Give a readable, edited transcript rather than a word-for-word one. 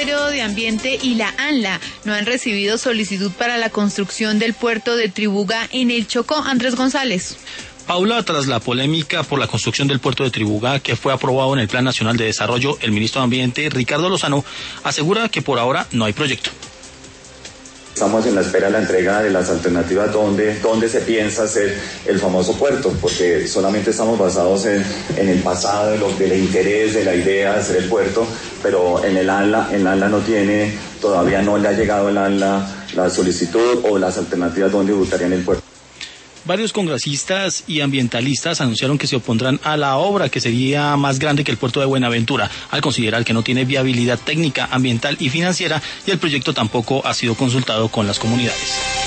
Ministerio de Ambiente y la ANLA no han recibido solicitud para la construcción del puerto de Tribuga en el Chocó. Andrés González. Paula, tras la polémica por la construcción del puerto de Tribuga, que fue aprobado en el Plan Nacional de Desarrollo, el ministro de Ambiente, Ricardo Lozano, asegura que por ahora no hay proyecto. Estamos en la espera de la entrega de las alternativas donde se piensa hacer el famoso puerto, porque solamente estamos basados en el pasado, del interés, de la idea de hacer el puerto, pero en el ANLA no tiene, todavía no le ha llegado el ANLA la solicitud o las alternativas donde ubicarían el puerto. Varios congresistas y ambientalistas anunciaron que se opondrán a la obra, que sería más grande que el puerto de Buenaventura, al considerar que no tiene viabilidad técnica, ambiental y financiera, y el proyecto tampoco ha sido consultado con las comunidades.